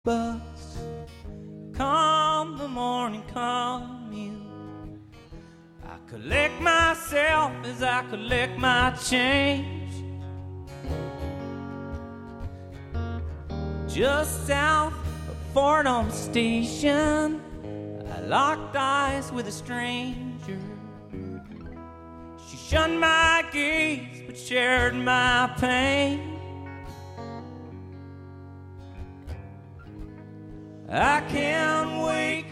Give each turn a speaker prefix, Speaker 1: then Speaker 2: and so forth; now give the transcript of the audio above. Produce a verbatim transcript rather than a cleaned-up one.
Speaker 1: bus. Come the morning, come you. I collect myself as I collect my change. Just south of Fordham Station, I locked eyes with a stranger. She shunned my gaze but shared my pain. I can't wake